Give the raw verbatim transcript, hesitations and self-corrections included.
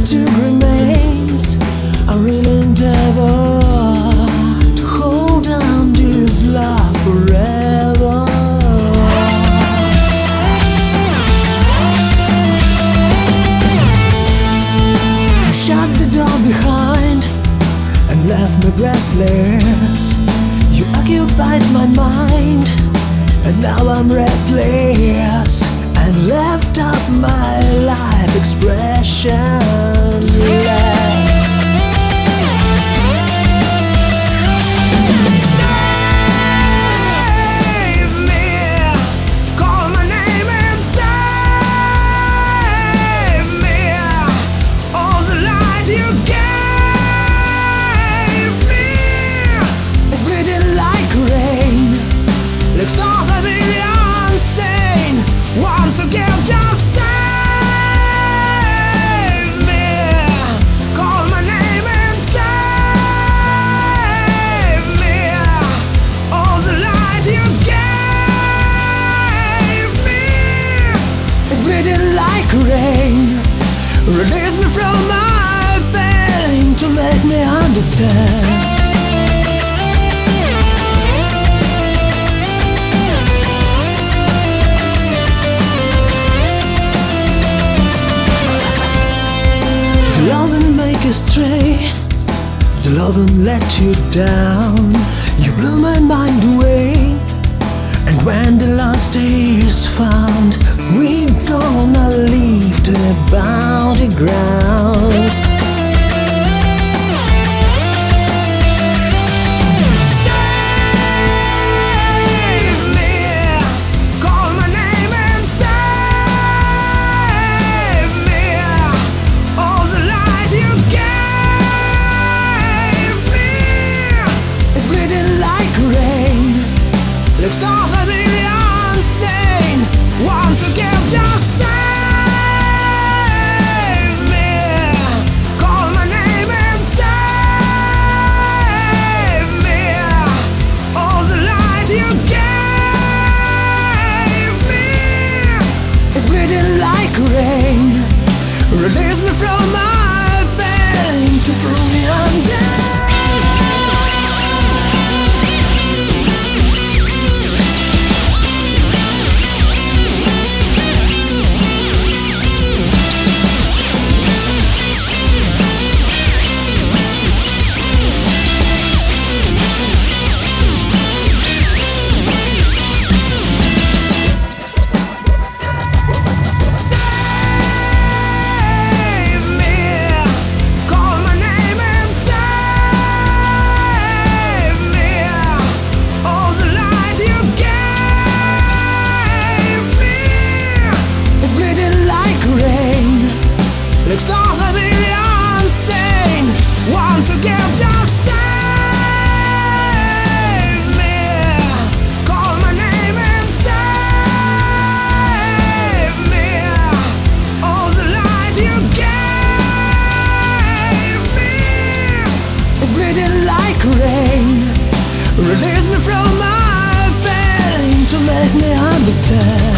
still remains. I really endeavor to hold on to this love forever. I shut the door behind and left me breathless. You occupied my mind, and now I'm restless, and left up my life expressionless. Save me, call my name and save me. All the light you gave me It's bleeding like rain, looks off a million stain. Once again, just save me. Call my name and save me. All the light you gave me it's bleeding like rain. Release me from my pain to make me understand. The love and make you stray, the love and let you down. You blew my mind away, and when the last day is found, we gonna leave the bounty ground. Save me, call my name and save me. All the light you gave me It's bleeding like rain, looks off a million stain. Once again, just save me. Call my name and save me. All the light you gave me it's bleeding like rain. Release me from my pain to pull me under. Save me. Call my name and save me. All the light you gave me It's bleeding like rain, looks off a million stain. Once again, just save me. Call my name and save me. All the light you gave me it's bleeding like rain. Release me from my pain to make me understand.